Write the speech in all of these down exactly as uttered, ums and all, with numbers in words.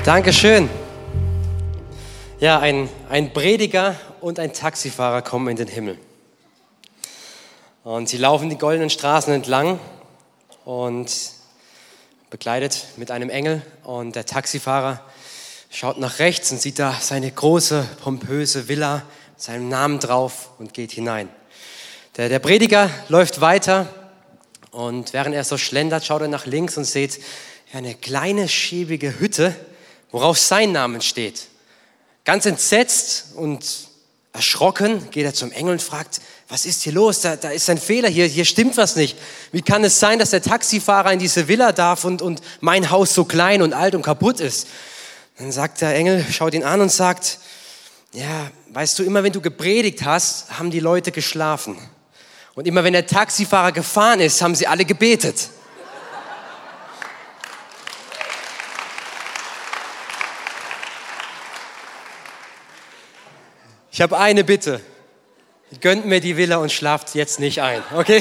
Dankeschön. Ja, ein, ein Prediger und ein Taxifahrer kommen in den Himmel. Und sie laufen die goldenen Straßen entlang und begleitet mit einem Engel. Und der Taxifahrer schaut nach rechts und sieht da seine große, pompöse Villa mit seinem Namen drauf und geht hinein. Der, der Prediger läuft weiter und während er so schlendert, schaut er nach links und sieht eine kleine, schäbige Hütte, worauf sein Name steht. Ganz entsetzt und erschrocken geht er zum Engel und fragt, was ist hier los? Da, da ist ein Fehler, hier, hier stimmt was nicht. Wie kann es sein, dass der Taxifahrer in diese Villa darf und, und mein Haus so klein und alt und kaputt ist? Dann sagt der Engel, schaut ihn an und sagt, ja, weißt du, immer wenn du gepredigt hast, haben die Leute geschlafen. Und immer wenn der Taxifahrer gefahren ist, haben sie alle gebetet. Ich habe eine Bitte. Gönnt mir die Villa und schlaft jetzt nicht ein, okay?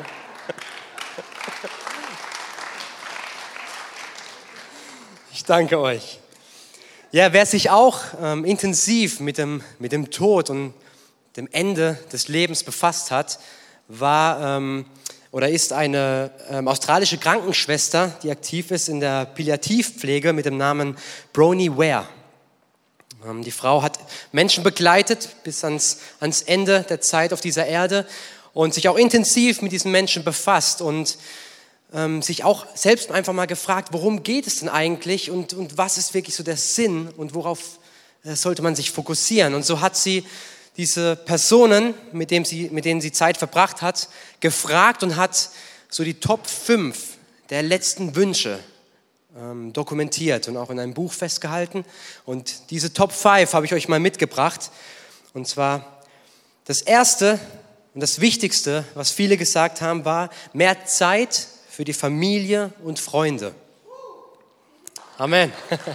Ich danke euch. Ja, wer sich auch ähm, intensiv mit dem, mit dem Tod und dem Ende des Lebens befasst hat, war ähm, oder ist eine ähm, australische Krankenschwester, die aktiv ist in der Palliativpflege mit dem Namen Bronnie Ware. Ähm, die Frau hat Menschen begleitet bis ans, ans Ende der Zeit auf dieser Erde und sich auch intensiv mit diesen Menschen befasst und ähm, sich auch selbst einfach mal gefragt, worum geht es denn eigentlich und, und was ist wirklich so der Sinn und worauf äh, sollte man sich fokussieren. Und so hat sie diese Personen, mit denen sie, mit denen sie Zeit verbracht hat, gefragt und hat so die Top fünf der letzten Wünsche ähm, dokumentiert und auch in einem Buch festgehalten. Und diese Top fünf habe ich euch mal mitgebracht. Und zwar das erste und das wichtigste, was viele gesagt haben, war mehr Zeit für die Familie und Freunde. Amen.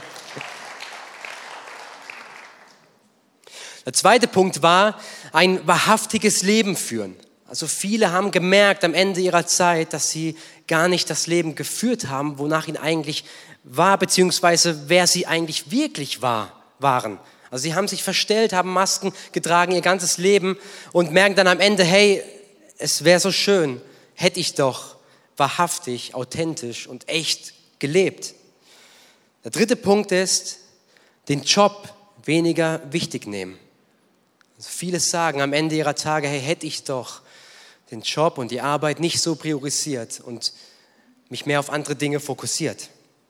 Der zweite Punkt war, ein wahrhaftiges Leben führen. Also viele haben gemerkt am Ende ihrer Zeit, dass sie gar nicht das Leben geführt haben, wonach ihnen eigentlich war, beziehungsweise wer sie eigentlich wirklich war, waren. Also sie haben sich verstellt, haben Masken getragen ihr ganzes Leben und merken dann am Ende, hey, es wäre so schön, hätte ich doch wahrhaftig, authentisch und echt gelebt. Der dritte Punkt ist, den Job weniger wichtig nehmen. Also viele sagen am Ende ihrer Tage, hey, hätte ich doch den Job und die Arbeit nicht so priorisiert und mich mehr auf andere Dinge fokussiert.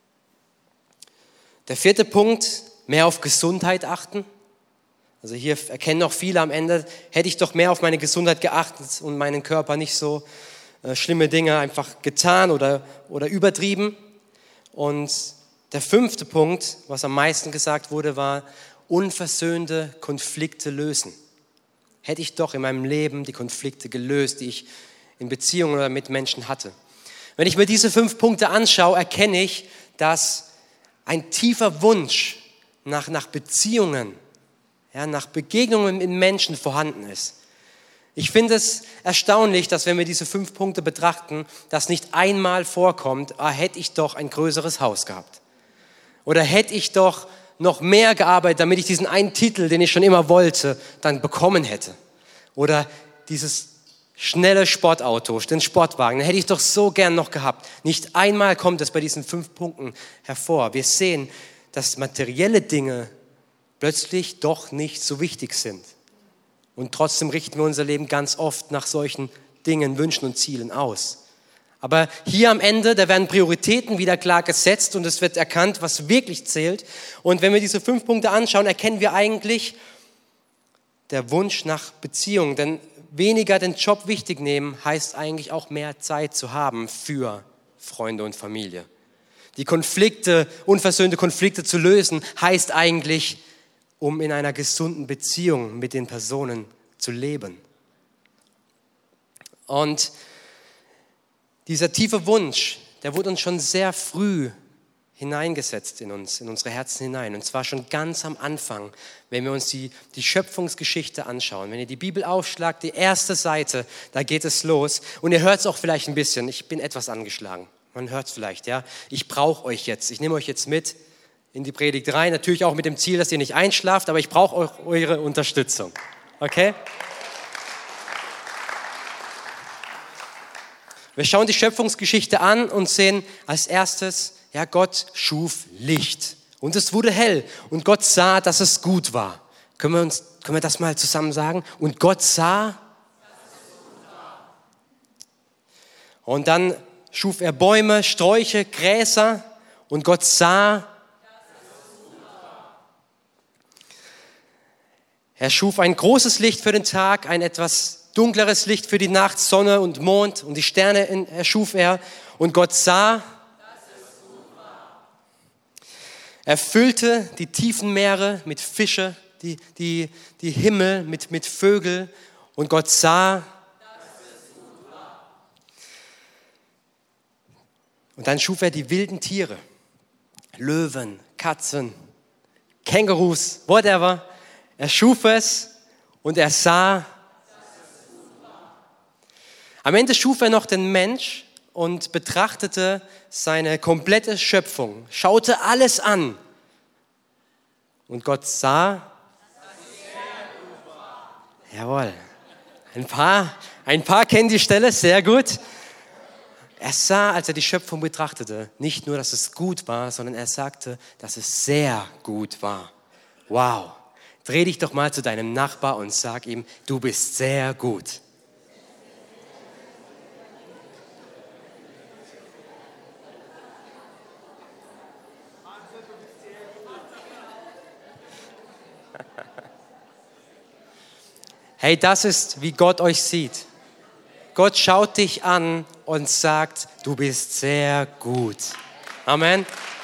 Der vierte Punkt, mehr auf Gesundheit achten. Also hier erkennen auch viele am Ende, hätte ich doch mehr auf meine Gesundheit geachtet und meinen Körper nicht so äh, schlimme Dinge einfach getan oder, oder übertrieben. Und der fünfte Punkt, was am meisten gesagt wurde, war, unversöhnte Konflikte lösen. Hätte ich doch in meinem Leben die Konflikte gelöst, die ich in Beziehungen oder mit Menschen hatte. Wenn ich mir diese fünf Punkte anschaue, erkenne ich, dass ein tiefer Wunsch nach, nach Beziehungen, ja, nach Begegnungen mit Menschen vorhanden ist. Ich finde es erstaunlich, dass wenn wir diese fünf Punkte betrachten, dass nicht einmal vorkommt, ah, hätte ich doch ein größeres Haus gehabt. Oder hätte ich doch noch mehr gearbeitet, damit ich diesen einen Titel, den ich schon immer wollte, dann bekommen hätte. Oder dieses schnelle Sportauto, den Sportwagen, den hätte ich doch so gern noch gehabt. Nicht einmal kommt es bei diesen fünf Punkten hervor. Wir sehen, dass materielle Dinge plötzlich doch nicht so wichtig sind. Und trotzdem richten wir unser Leben ganz oft nach solchen Dingen, Wünschen und Zielen aus. Aber hier am Ende, da werden Prioritäten wieder klar gesetzt und es wird erkannt, was wirklich zählt. Und wenn wir diese fünf Punkte anschauen, erkennen wir eigentlich der Wunsch nach Beziehung. Denn weniger den Job wichtig nehmen, heißt eigentlich auch mehr Zeit zu haben für Freunde und Familie. Die Konflikte, unversöhnte Konflikte zu lösen, heißt eigentlich, um in einer gesunden Beziehung mit den Personen zu leben. Und dieser tiefe Wunsch, der wurde uns schon sehr früh hineingesetzt in uns, in unsere Herzen hinein. Und zwar schon ganz am Anfang, wenn wir uns die, die Schöpfungsgeschichte anschauen. Wenn ihr die Bibel aufschlagt, die erste Seite, da geht es los. Und ihr hört es auch vielleicht ein bisschen, ich bin etwas angeschlagen. Man hört es vielleicht, ja. Ich brauche euch jetzt, ich nehme euch jetzt mit in die Predigt rein. Natürlich auch mit dem Ziel, dass ihr nicht einschlaft, aber ich brauche auch eure Unterstützung. Okay? Wir schauen die Schöpfungsgeschichte an und sehen als erstes, ja, Gott schuf Licht und es wurde hell und Gott sah, dass es gut war. Können wir uns, können wir das mal zusammen sagen? Und Gott sah, dass es gut war. Und dann schuf er Bäume, Sträuche, Gräser und Gott sah, dass es gut war. Er schuf ein großes Licht für den Tag, ein etwas dunkleres Licht für die Nacht, Sonne und Mond und die Sterne erschuf er und Gott sah, dass es gut war. Er füllte die tiefen Meere mit Fische, die, die, die Himmel mit, mit Vögel und Gott sah, dass es gut war. Und dann schuf er die wilden Tiere, Löwen, Katzen, Kängurus, whatever. Er schuf es und er sah, am Ende schuf er noch den Mensch und betrachtete seine komplette Schöpfung, schaute alles an. Und Gott sah, dass es sehr gut war. Jawohl, ein paar, ein paar kennen die Stelle, sehr gut. Er sah, als er die Schöpfung betrachtete, nicht nur, dass es gut war, sondern er sagte, dass es sehr gut war. Wow, dreh dich doch mal zu deinem Nachbar und sag ihm, du bist sehr gut. Hey, das ist, wie Gott euch sieht. Gott schaut dich an und sagt, du bist sehr gut. Amen.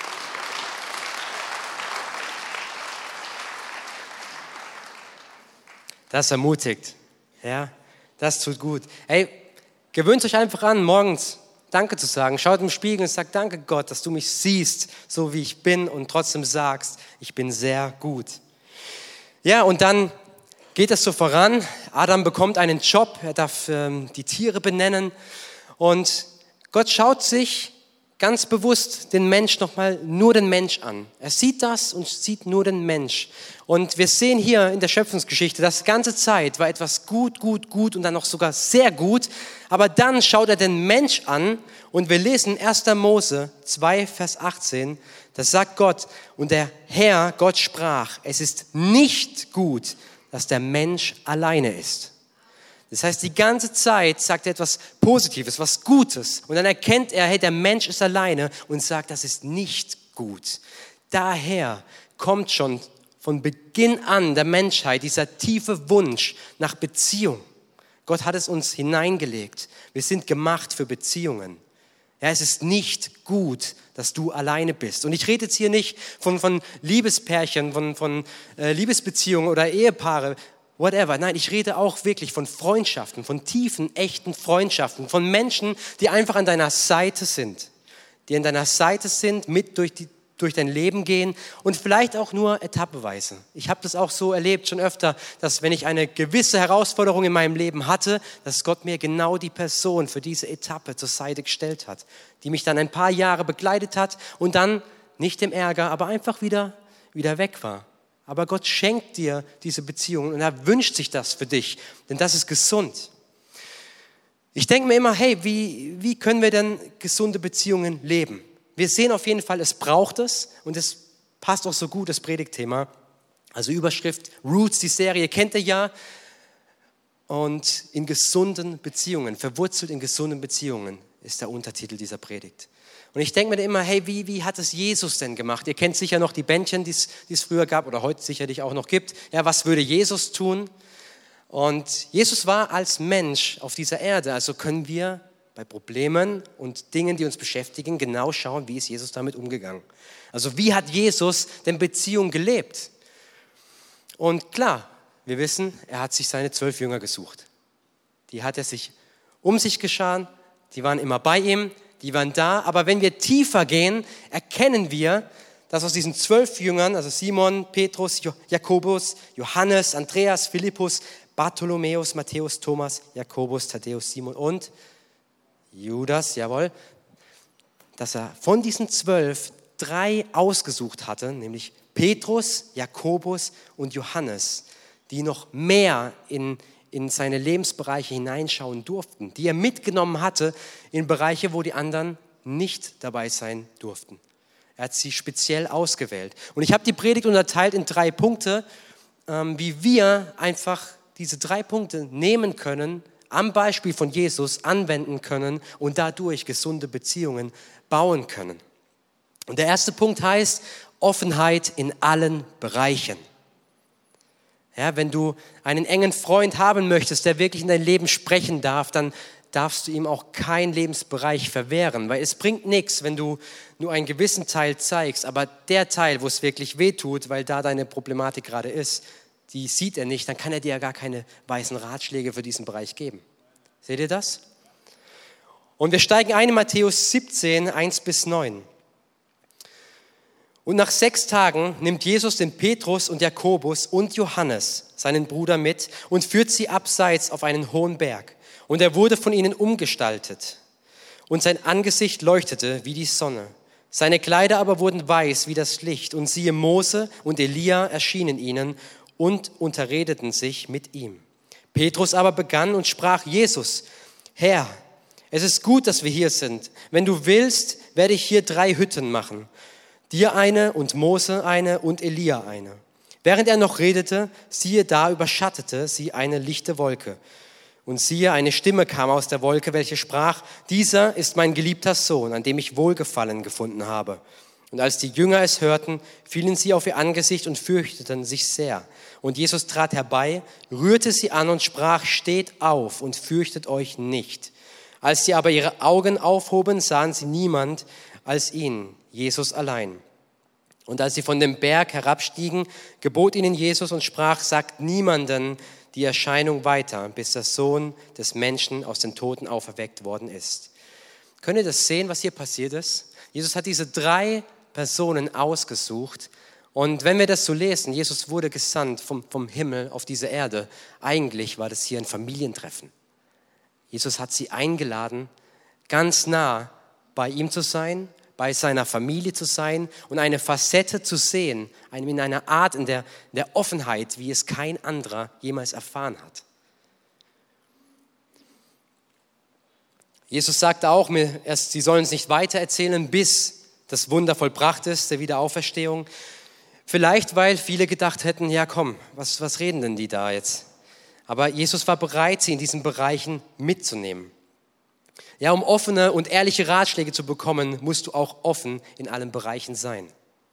Das ermutigt. Ja, das tut gut. Hey, gewöhnt euch einfach an, morgens Danke zu sagen. Schaut im Spiegel und sagt, danke Gott, dass du mich siehst, so wie ich bin und trotzdem sagst, ich bin sehr gut. Ja, und dann geht es so voran. Adam bekommt einen Job, er darf ähm, die Tiere benennen und Gott schaut sich ganz bewusst den Mensch nochmal, nur den Mensch an. Er sieht das und sieht nur den Mensch. Und wir sehen hier in der Schöpfungsgeschichte, das ganze Zeit war etwas gut, gut, gut und dann noch sogar sehr gut. Aber dann schaut er den Mensch an und wir lesen erster Mose zwei, Vers achtzehn, da sagt Gott, und der Herr, Gott sprach, es ist nicht gut, dass der Mensch alleine ist. Das heißt, die ganze Zeit sagt er etwas Positives, was Gutes. Und dann erkennt er, hey, der Mensch ist alleine und sagt, das ist nicht gut. Daher kommt schon von Beginn an der Menschheit dieser tiefe Wunsch nach Beziehung. Gott hat es uns hineingelegt. Wir sind gemacht für Beziehungen. Ja, es ist nicht gut, dass du alleine bist. Und ich rede jetzt hier nicht von, von Liebespärchen, von, von äh, Liebesbeziehungen oder Ehepaare, whatever. Nein, ich rede auch wirklich von Freundschaften, von tiefen, echten Freundschaften, von Menschen, die einfach an deiner Seite sind, die an deiner Seite sind, mit durch, die, durch dein Leben gehen und vielleicht auch nur etappeweise. Ich habe das auch so erlebt schon öfter, dass wenn ich eine gewisse Herausforderung in meinem Leben hatte, dass Gott mir genau die Person für diese Etappe zur Seite gestellt hat, die mich dann ein paar Jahre begleitet hat und dann nicht im Ärger, aber einfach wieder, wieder weg war. Aber Gott schenkt dir diese Beziehung und er wünscht sich das für dich, denn das ist gesund. Ich denke mir immer, hey, wie, wie können wir denn gesunde Beziehungen leben? Wir sehen auf jeden Fall, es braucht es und es passt auch so gut, das Predigtthema. Also Überschrift, Roots, die Serie kennt ihr ja. Und in gesunden Beziehungen, verwurzelt in gesunden Beziehungen ist der Untertitel dieser Predigt. Und ich denke mir immer, hey, wie, wie hat es Jesus denn gemacht? Ihr kennt sicher noch die Bändchen, die es früher gab oder heute sicherlich auch noch gibt. Ja, was würde Jesus tun? Und Jesus war als Mensch auf dieser Erde, also können wir bei Problemen und Dingen, die uns beschäftigen, genau schauen, wie ist Jesus damit umgegangen. Also wie hat Jesus denn Beziehung gelebt? Und klar, wir wissen, er hat sich seine zwölf Jünger gesucht. Die hat er sich um sich geschart, die waren immer bei ihm, die waren da. Aber wenn wir tiefer gehen, erkennen wir, dass aus diesen zwölf Jüngern, also Simon, Petrus, Jakobus, Johannes, Andreas, Philippus, Bartholomäus, Matthäus, Thomas, Jakobus, Thaddäus, Simon und Judas, jawohl, dass er von diesen zwölf drei ausgesucht hatte, nämlich Petrus, Jakobus und Johannes, die noch mehr in, in seine Lebensbereiche hineinschauen durften, die er mitgenommen hatte in Bereiche, wo die anderen nicht dabei sein durften. Er hat sie speziell ausgewählt. Und ich habe die Predigt unterteilt in drei Punkte, ähm, wie wir einfach diese drei Punkte nehmen können, am Beispiel von Jesus anwenden können und dadurch gesunde Beziehungen bauen können. Und der erste Punkt heißt Offenheit in allen Bereichen. Ja, wenn du einen engen Freund haben möchtest, der wirklich in dein Leben sprechen darf, dann darfst du ihm auch keinen Lebensbereich verwehren, weil es bringt nichts, wenn du nur einen gewissen Teil zeigst, aber der Teil, wo es wirklich wehtut, weil da deine Problematik gerade ist, die sieht er nicht, dann kann er dir ja gar keine weisen Ratschläge für diesen Bereich geben. Seht ihr das? Und wir steigen ein in Matthäus siebzehn, eins bis neun. Und nach sechs Tagen nimmt Jesus den Petrus und Jakobus und Johannes, seinen Bruder, mit und führt sie abseits auf einen hohen Berg. Und er wurde von ihnen umgestaltet. Und sein Angesicht leuchtete wie die Sonne. Seine Kleider aber wurden weiß wie das Licht. Und siehe, Mose und Elia erschienen ihnen und unterredeten sich mit ihm. Petrus aber begann und sprach: Jesus, Herr, es ist gut, dass wir hier sind. Wenn du willst, werde ich hier drei Hütten machen. Dir eine und Mose eine und Elia eine. Während er noch redete, siehe, da überschattete sie eine lichte Wolke. Und siehe, eine Stimme kam aus der Wolke, welche sprach: Dieser ist mein geliebter Sohn, an dem ich Wohlgefallen gefunden habe. Und als die Jünger es hörten, fielen sie auf ihr Angesicht und fürchteten sich sehr. Und Jesus trat herbei, rührte sie an und sprach: Steht auf und fürchtet euch nicht. Als sie aber ihre Augen aufhoben, sahen sie niemand als ihn, Jesus allein. Und als sie von dem Berg herabstiegen, gebot ihnen Jesus und sprach: Sagt niemanden die Erscheinung weiter, bis der Sohn des Menschen aus den Toten auferweckt worden ist. Könnt ihr das sehen, was hier passiert ist? Jesus hat diese drei Personen ausgesucht. Und wenn wir das so lesen, Jesus wurde gesandt vom, vom Himmel auf diese Erde. Eigentlich war das hier ein Familientreffen. Jesus hat sie eingeladen, ganz nah bei ihm zu sein, bei seiner Familie zu sein und eine Facette zu sehen, in einer Art, in der, in der Offenheit, wie es kein anderer jemals erfahren hat. Jesus sagte auch, sie sollen es nicht weitererzählen, bis das Wunder vollbracht ist, der Wiederauferstehung. Vielleicht, weil viele gedacht hätten, ja komm, was, was reden denn die da jetzt? Aber Jesus war bereit, sie in diesen Bereichen mitzunehmen. Ja, um offene und ehrliche Ratschläge zu bekommen, musst du auch offen in allen Bereichen sein.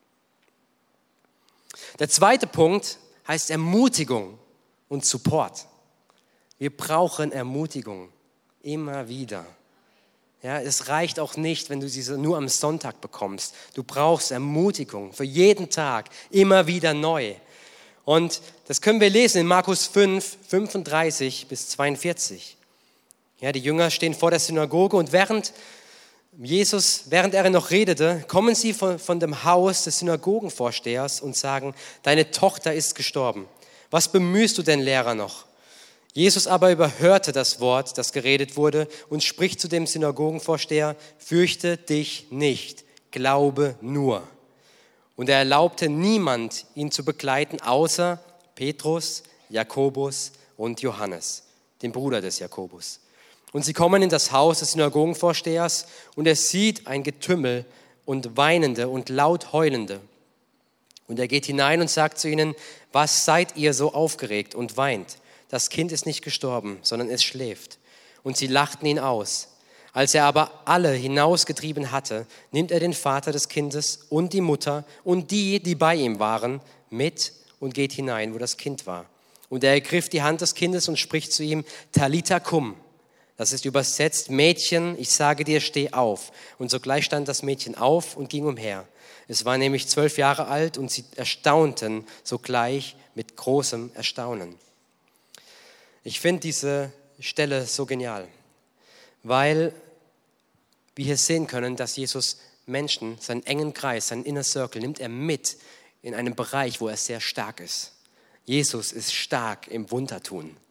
Der zweite Punkt heißt Ermutigung und Support. Wir brauchen Ermutigung immer wieder. Ja, es reicht auch nicht, wenn du sie nur am Sonntag bekommst. Du brauchst Ermutigung für jeden Tag, immer wieder neu. Und das können wir lesen in Markus fünf, fünfunddreißig bis zweiundvierzig. Ja, die Jünger stehen vor der Synagoge und während Jesus, während er noch redete, kommen sie von, von dem Haus des Synagogenvorstehers und sagen: Deine Tochter ist gestorben. Was bemühst du denn, Lehrer, noch? Jesus aber überhörte das Wort, das geredet wurde, und spricht zu dem Synagogenvorsteher: Fürchte dich nicht, glaube nur. Und er erlaubte niemand, ihn zu begleiten, außer Petrus, Jakobus und Johannes, dem Bruder des Jakobus. Und sie kommen in das Haus des Synagogenvorstehers und er sieht ein Getümmel und Weinende und laut Heulende. Und er geht hinein und sagt zu ihnen: Was seid ihr so aufgeregt und weint? Das Kind ist nicht gestorben, sondern es schläft. Und sie lachten ihn aus. Als er aber alle hinausgetrieben hatte, nimmt er den Vater des Kindes und die Mutter und die, die bei ihm waren, mit und geht hinein, wo das Kind war. Und er ergriff die Hand des Kindes und spricht zu ihm: Talita cum. Das ist übersetzt: Mädchen, ich sage dir, steh auf. Und sogleich stand das Mädchen auf und ging umher. Es war nämlich zwölf Jahre alt und sie erstaunten sogleich mit großem Erstaunen. Ich finde diese Stelle so genial, weil wir hier sehen können, dass Jesus Menschen, seinen engen Kreis, seinen Inner Circle, nimmt er mit in einen Bereich, wo er sehr stark ist. Jesus ist stark im Wundertun.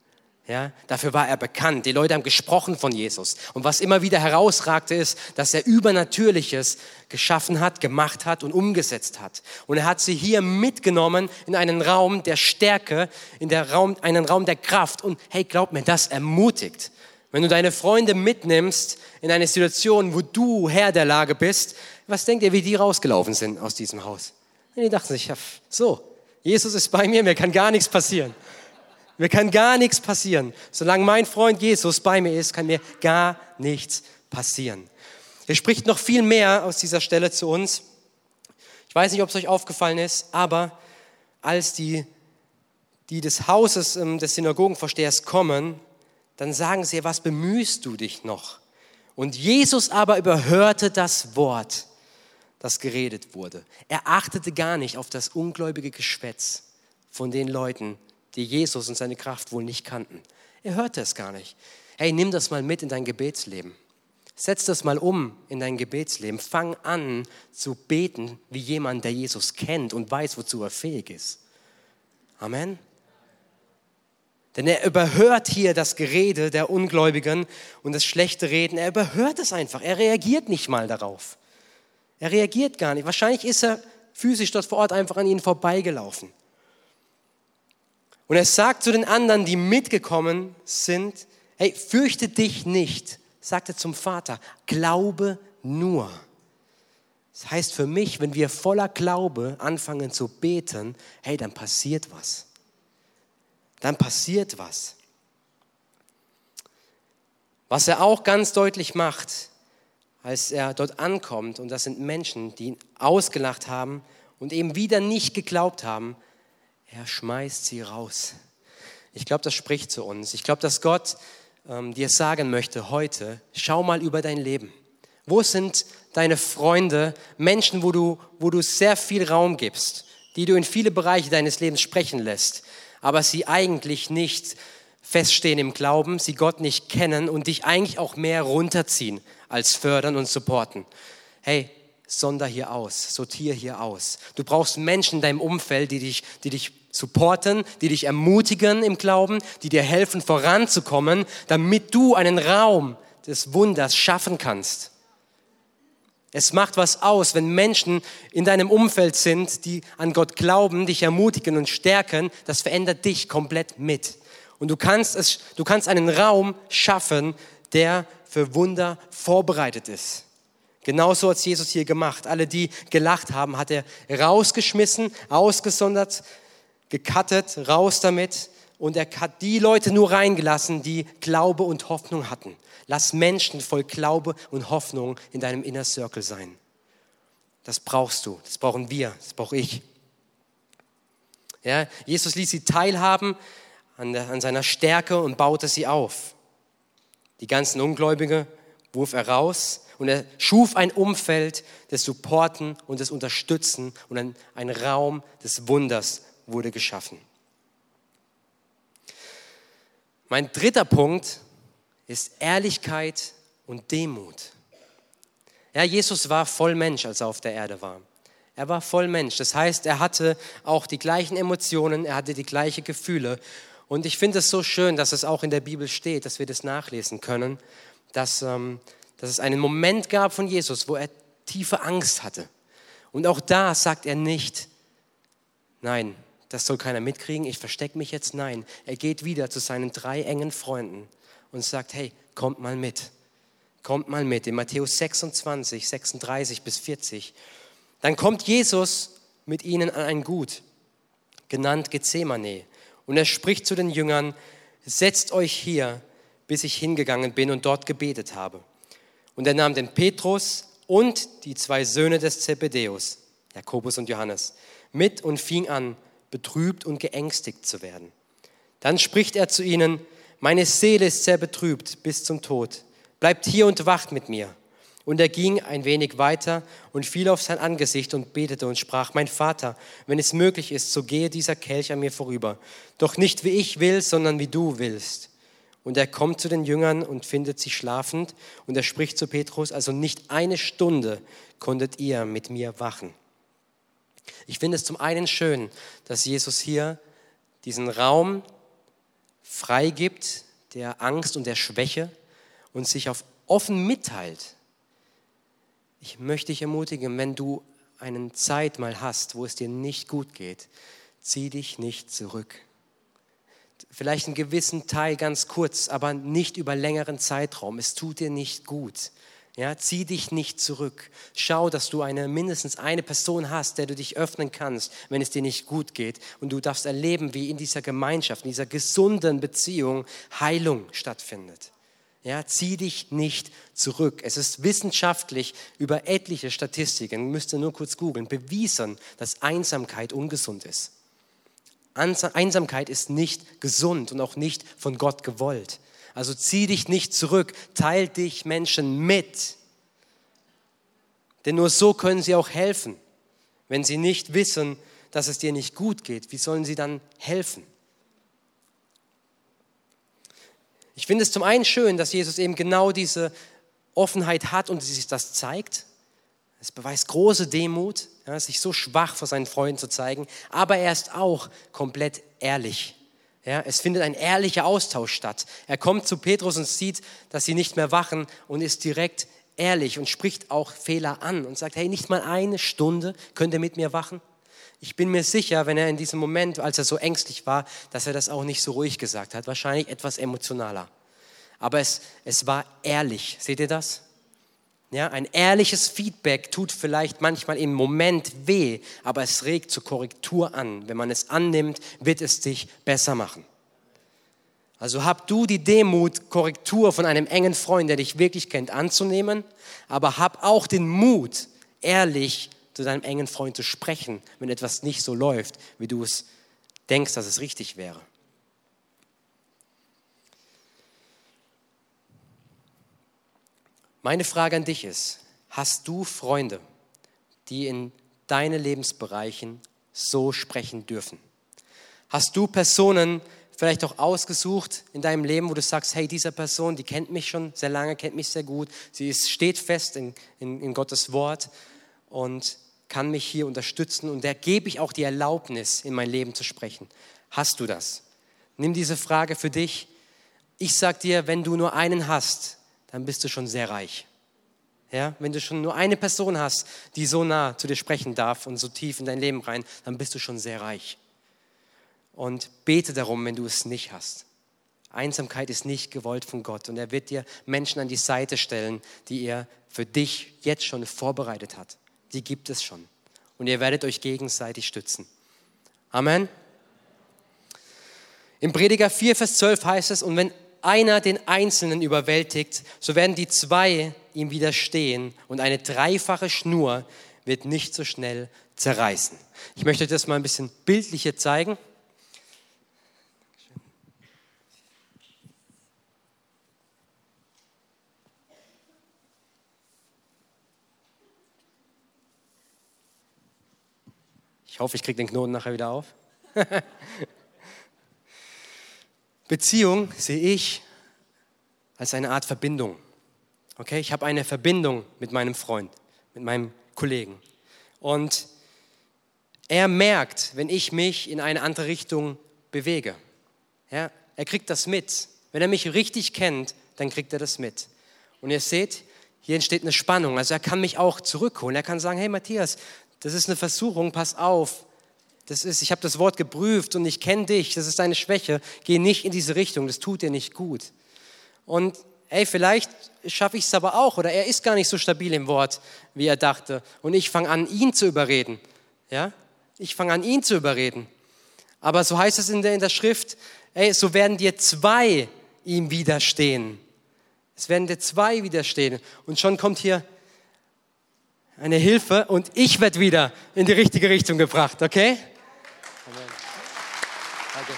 Ja, dafür war er bekannt. Die Leute haben gesprochen von Jesus. Und was immer wieder herausragte, ist, dass er Übernatürliches geschaffen hat, gemacht hat und umgesetzt hat. Und er hat sie hier mitgenommen in einen Raum der Stärke, in der Raum, einen Raum der Kraft. Und hey, glaub mir, das ermutigt. Wenn du deine Freunde mitnimmst in eine Situation, wo du Herr der Lage bist, was denkt ihr, wie die rausgelaufen sind aus diesem Haus? Und die dachten sich, ja, so, Jesus ist bei mir, mir kann gar nichts passieren. Mir kann gar nichts passieren. Solange mein Freund Jesus bei mir ist, kann mir gar nichts passieren. Er spricht noch viel mehr aus dieser Stelle zu uns. Ich weiß nicht, ob es euch aufgefallen ist, aber als die, die des Hauses des Synagogenvorstehers kommen, dann sagen sie, was bemühst du dich noch? Und Jesus aber überhörte das Wort, das geredet wurde. Er achtete gar nicht auf das ungläubige Geschwätz von den Leuten, die Jesus und seine Kraft wohl nicht kannten. Er hörte es gar nicht. Hey, nimm das mal mit in dein Gebetsleben. Setz das mal um in dein Gebetsleben. Fang an zu beten wie jemand, der Jesus kennt und weiß, wozu er fähig ist. Amen. Denn er überhört hier das Gerede der Ungläubigen und das schlechte Reden. Er überhört es einfach. Er reagiert nicht mal darauf. Er reagiert gar nicht. Wahrscheinlich ist er physisch dort vor Ort einfach an ihnen vorbeigelaufen. Und er sagt zu den anderen, die mitgekommen sind, hey, fürchte dich nicht, sagt er zum Vater, glaube nur. Das heißt für mich, wenn wir voller Glaube anfangen zu beten, hey, dann passiert was. Dann passiert was. Was er auch ganz deutlich macht, als er dort ankommt, und das sind Menschen, die ihn ausgelacht haben und eben wieder nicht geglaubt haben, er schmeißt sie raus. Ich glaube, das spricht zu uns. Ich glaube, dass Gott ähm, dir sagen möchte heute, schau mal über dein Leben. Wo sind deine Freunde, Menschen, wo du, wo du sehr viel Raum gibst, die du in viele Bereiche deines Lebens sprechen lässt, aber sie eigentlich nicht feststehen im Glauben, sie Gott nicht kennen und dich eigentlich auch mehr runterziehen als fördern und supporten. Hey, sonder hier aus, sortier hier aus. Du brauchst Menschen in deinem Umfeld, die dich, die dich supporten, die dich ermutigen im Glauben, die dir helfen voranzukommen, damit du einen Raum des Wunders schaffen kannst. Es macht was aus, wenn Menschen in deinem Umfeld sind, die an Gott glauben, dich ermutigen und stärken. Das verändert dich komplett mit. Und du kannst es, du kannst einen Raum schaffen, der für Wunder vorbereitet ist. Genauso hat es Jesus hier gemacht. Alle, die gelacht haben, hat er rausgeschmissen, ausgesondert, gecuttet, raus damit. Und er hat die Leute nur reingelassen, die Glaube und Hoffnung hatten. Lass Menschen voll Glaube und Hoffnung in deinem Inner Circle sein. Das brauchst du, das brauchen wir, das brauche ich. Ja, Jesus ließ sie teilhaben an, der, an seiner Stärke und baute sie auf. Die ganzen Ungläubige wurf er raus und er schuf ein Umfeld des Supporten und des Unterstützen und ein, ein Raum des Wunders wurde geschaffen. Mein dritter Punkt ist Ehrlichkeit und Demut. Ja, Jesus war voll Mensch, als er auf der Erde war. Er war voll Mensch. Das heißt, er hatte auch die gleichen Emotionen, er hatte die gleichen Gefühle. Und ich finde es so schön, dass es auch in der Bibel steht, dass wir das nachlesen können, dass, ähm, dass es einen Moment gab von Jesus, wo er tiefe Angst hatte. Und auch da sagt er nicht, nein, das soll keiner mitkriegen, ich verstecke mich jetzt. Nein, er geht wieder zu seinen drei engen Freunden und sagt, hey, kommt mal mit. Kommt mal mit. In Matthäus sechsundzwanzig, sechsunddreißig bis vierzig. Dann kommt Jesus mit ihnen an ein Gut, genannt Gethsemane. Und er spricht zu den Jüngern, setzt euch hier, bis ich hingegangen bin und dort gebetet habe. Und er nahm den Petrus und die zwei Söhne des Zebedäus, Jakobus und Johannes, mit und fing an, betrübt und geängstigt zu werden. Dann spricht er zu ihnen, meine Seele ist sehr betrübt bis zum Tod. Bleibt hier und wacht mit mir. Und er ging ein wenig weiter und fiel auf sein Angesicht und betete und sprach, mein Vater, wenn es möglich ist, so gehe dieser Kelch an mir vorüber. Doch nicht wie ich will, sondern wie du willst. Und er kommt zu den Jüngern und findet sie schlafend. Und er spricht zu Petrus, also nicht eine Stunde konntet ihr mit mir wachen. Ich finde es zum einen schön, dass Jesus hier diesen Raum freigibt, der Angst und der Schwäche und sich auf offen mitteilt. Ich möchte dich ermutigen, wenn du eine Zeit mal hast, wo es dir nicht gut geht, zieh dich nicht zurück. Vielleicht einen gewissen Teil ganz kurz, aber nicht über längeren Zeitraum. Es tut dir nicht gut. Ja, zieh dich nicht zurück. Schau, dass du eine, mindestens eine Person hast, der du dich öffnen kannst, wenn es dir nicht gut geht. Und du darfst erleben, wie in dieser Gemeinschaft, in dieser gesunden Beziehung Heilung stattfindet. Ja, zieh dich nicht zurück. Es ist wissenschaftlich über etliche Statistiken, müsst ihr nur kurz googeln, bewiesen, dass Einsamkeit ungesund ist. Einsamkeit ist nicht gesund und auch nicht von Gott gewollt. Also zieh dich nicht zurück, teil dich Menschen mit. Denn nur so können sie auch helfen. Wenn sie nicht wissen, dass es dir nicht gut geht, wie sollen sie dann helfen? Ich finde es zum einen schön, dass Jesus eben genau diese Offenheit hat und sich das zeigt. Es beweist große Demut, ja, sich so schwach vor seinen Freunden zu zeigen, aber er ist auch komplett ehrlich. Ja, es findet ein ehrlicher Austausch statt. Er kommt zu Petrus und sieht, dass sie nicht mehr wachen und ist direkt ehrlich und spricht auch Fehler an und sagt, hey, nicht mal eine Stunde könnt ihr mit mir wachen? Ich bin mir sicher, wenn er in diesem Moment, als er so ängstlich war, dass er das auch nicht so ruhig gesagt hat, wahrscheinlich etwas emotionaler. Aber es, es war ehrlich, seht ihr das? Ja, ein ehrliches Feedback tut vielleicht manchmal im Moment weh, aber es regt zur Korrektur an. Wenn man es annimmt, wird es dich besser machen. Also hab du die Demut, Korrektur von einem engen Freund, der dich wirklich kennt, anzunehmen, aber hab auch den Mut, ehrlich zu deinem engen Freund zu sprechen, wenn etwas nicht so läuft, wie du es denkst, dass es richtig wäre. Meine Frage an dich ist, hast du Freunde, die in deine Lebensbereichen so sprechen dürfen? Hast du Personen vielleicht auch ausgesucht in deinem Leben, wo du sagst, hey, diese Person, die kennt mich schon sehr lange, kennt mich sehr gut, sie ist, steht fest in, in, in Gottes Wort und kann mich hier unterstützen und der gebe ich auch die Erlaubnis, in mein Leben zu sprechen. Hast du das? Nimm diese Frage für dich. Ich sag dir, wenn du nur einen hast, dann bist du schon sehr reich. Ja, wenn du schon nur eine Person hast, die so nah zu dir sprechen darf und so tief in dein Leben rein, dann bist du schon sehr reich. Und bete darum, wenn du es nicht hast. Einsamkeit ist nicht gewollt von Gott und er wird dir Menschen an die Seite stellen, die er für dich jetzt schon vorbereitet hat. Die gibt es schon. Und ihr werdet euch gegenseitig stützen. Amen. Im Prediger vier, Vers zwölf heißt es, und wenn einer den Einzelnen überwältigt, so werden die zwei ihm widerstehen und eine dreifache Schnur wird nicht so schnell zerreißen. Ich möchte euch das mal ein bisschen bildlicher zeigen. Ich hoffe, ich kriege den Knoten nachher wieder auf. Beziehung sehe ich als eine Art Verbindung. Okay, ich habe eine Verbindung mit meinem Freund, mit meinem Kollegen. Und er merkt, wenn ich mich in eine andere Richtung bewege. Ja, er kriegt das mit. Wenn er mich richtig kennt, dann kriegt er das mit. Und ihr seht, hier entsteht eine Spannung. Also er kann mich auch zurückholen. Er kann sagen, hey Matthias, das ist eine Versuchung, pass auf. Das ist, ich habe das Wort geprüft und ich kenne dich, das ist deine Schwäche. Geh nicht in diese Richtung, das tut dir nicht gut. Und ey, vielleicht schaffe ich es aber auch oder er ist gar nicht so stabil im Wort, wie er dachte. Und ich fange an, ihn zu überreden. Ja? Ich fange an, ihn zu überreden. Aber so heißt es in der, in der Schrift, ey, so werden dir zwei ihm widerstehen. Es werden dir zwei widerstehen. Und schon kommt hier eine Hilfe und ich werde wieder in die richtige Richtung gebracht, okay? Amen. Danke.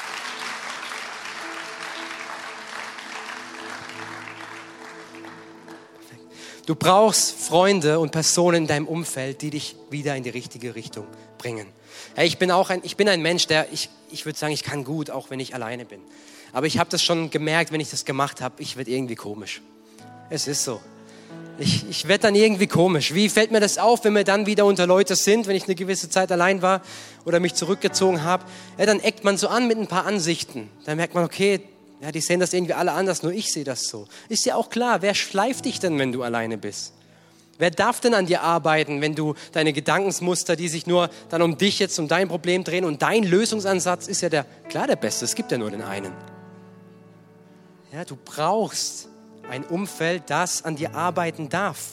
Du brauchst Freunde und Personen in deinem Umfeld, die dich wieder in die richtige Richtung bringen. Hey, ich bin auch ein, ich bin ein Mensch, der, ich, ich würde sagen, ich kann gut, auch wenn ich alleine bin. Aber ich habe das schon gemerkt, wenn ich das gemacht habe, ich werde irgendwie komisch. Es ist so. Ich, ich werde dann irgendwie komisch. Wie fällt mir das auf, wenn wir dann wieder unter Leute sind, wenn ich eine gewisse Zeit allein war oder mich zurückgezogen habe? Ja, dann eckt man so an mit ein paar Ansichten. Dann merkt man, okay, ja, die sehen das irgendwie alle anders, nur ich sehe das so. Ist ja auch klar, wer schleift dich denn, wenn du alleine bist? Wer darf denn an dir arbeiten, wenn du deine Gedankensmuster, die sich nur dann um dich jetzt, um dein Problem drehen und dein Lösungsansatz ist ja der, klar der beste, es gibt ja nur den einen. Ja, du brauchst ein Umfeld, das an dir arbeiten darf.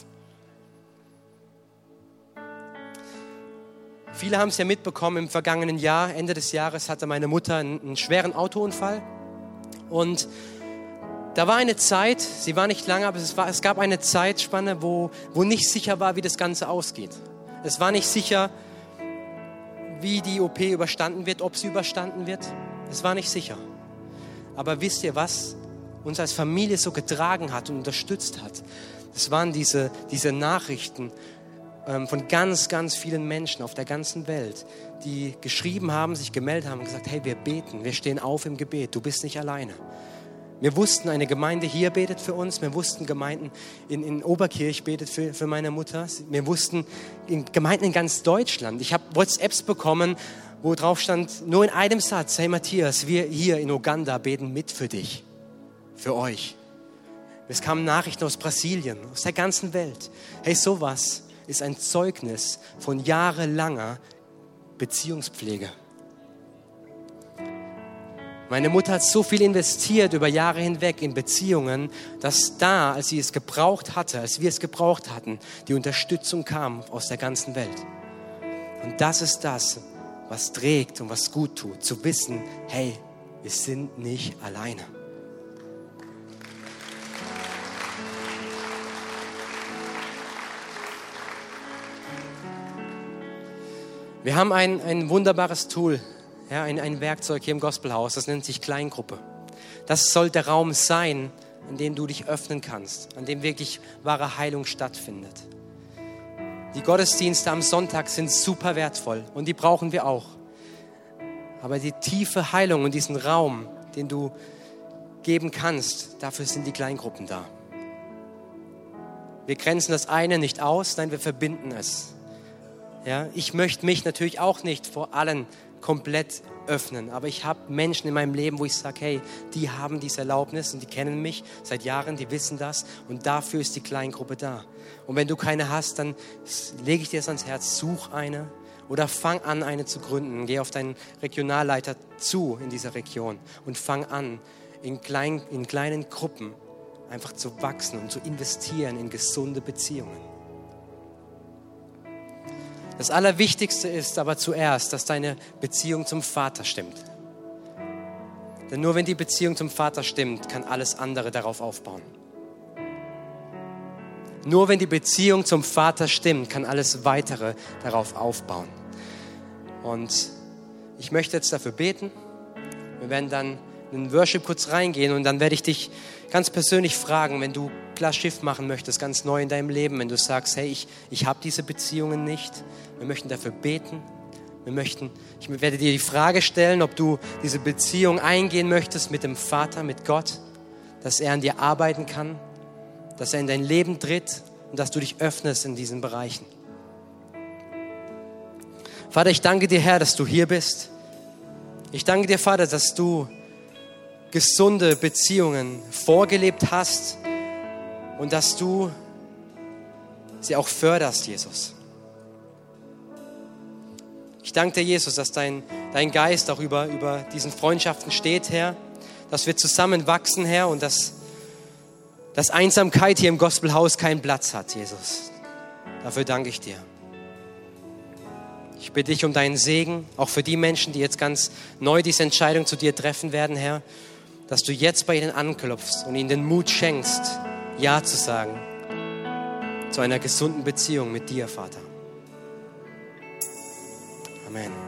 Viele haben es ja mitbekommen, im vergangenen Jahr, Ende des Jahres, hatte meine Mutter einen, einen schweren Autounfall. Und da war eine Zeit, sie war nicht lange, aber es, war, es gab eine Zeitspanne, wo, wo nicht sicher war, wie das Ganze ausgeht. Es war nicht sicher, wie die O P überstanden wird, ob sie überstanden wird. Es war nicht sicher. Aber wisst ihr, was uns als Familie so getragen hat und unterstützt hat? Das waren diese, diese Nachrichten ähm, von ganz, ganz vielen Menschen auf der ganzen Welt, die geschrieben haben, sich gemeldet haben und gesagt, hey, wir beten, wir stehen auf im Gebet, du bist nicht alleine. Wir wussten, eine Gemeinde hier betet für uns. Wir wussten, Gemeinden in, in Oberkirch betet für, für meine Mutter. Wir wussten, in Gemeinden in ganz Deutschland. Ich habe WhatsApps bekommen, wo drauf stand, nur in einem Satz, hey Matthias, wir hier in Uganda beten mit für dich, für euch. Es kamen Nachrichten aus Brasilien, aus der ganzen Welt. Hey, sowas ist ein Zeugnis von jahrelanger Beziehungspflege. Meine Mutter hat so viel investiert über Jahre hinweg in Beziehungen, dass da, als sie es gebraucht hatte, als wir es gebraucht hatten, die Unterstützung kam aus der ganzen Welt. Und das ist das, was trägt und was gut tut, zu wissen, hey, wir sind nicht alleine. Wir haben ein, ein wunderbares Tool, ja, ein, ein Werkzeug hier im Gospelhaus, das nennt sich Kleingruppe. Das soll der Raum sein, an dem du dich öffnen kannst, an dem wirklich wahre Heilung stattfindet. Die Gottesdienste am Sonntag sind super wertvoll und die brauchen wir auch. Aber die tiefe Heilung und diesen Raum, den du geben kannst, dafür sind die Kleingruppen da. Wir grenzen das eine nicht aus, nein, wir verbinden es. Ja, ich möchte mich natürlich auch nicht vor allen komplett öffnen. Aber ich habe Menschen in meinem Leben, wo ich sage, hey, die haben diese Erlaubnis und die kennen mich seit Jahren, die wissen das und dafür ist die Kleingruppe da. Und wenn du keine hast, dann lege ich dir das ans Herz, such eine oder fang an, eine zu gründen. Geh auf deinen Regionalleiter zu in dieser Region und fang an, in, klein, in kleinen Gruppen einfach zu wachsen und zu investieren in gesunde Beziehungen. Das Allerwichtigste ist aber zuerst, dass deine Beziehung zum Vater stimmt. Denn nur wenn die Beziehung zum Vater stimmt, kann alles andere darauf aufbauen. Nur wenn die Beziehung zum Vater stimmt, kann alles Weitere darauf aufbauen. Und ich möchte jetzt dafür beten. Wir werden dann in den Worship kurz reingehen und dann werde ich dich ganz persönlich fragen, wenn du klar Schiff machen möchtest, ganz neu in deinem Leben, wenn du sagst, hey, ich, ich habe diese Beziehungen nicht. Wir möchten dafür beten. Wir möchten, ich werde dir die Frage stellen, ob du diese Beziehung eingehen möchtest mit dem Vater, mit Gott, dass er an dir arbeiten kann, dass er in dein Leben tritt und dass du dich öffnest in diesen Bereichen. Vater, ich danke dir, Herr, dass du hier bist. Ich danke dir, Vater, dass du gesunde Beziehungen vorgelebt hast und dass du sie auch förderst, Jesus. Ich danke dir, Jesus, dass dein, dein Geist auch über, über diesen Freundschaften steht, Herr, dass wir zusammen wachsen, Herr, und dass, dass Einsamkeit hier im Gospelhaus keinen Platz hat, Jesus. Dafür danke ich dir. Ich bitte dich um deinen Segen, auch für die Menschen, die jetzt ganz neu diese Entscheidung zu dir treffen werden, Herr, dass du jetzt bei ihnen anklopfst und ihnen den Mut schenkst, Ja zu sagen zu einer gesunden Beziehung mit dir, Vater. Amen.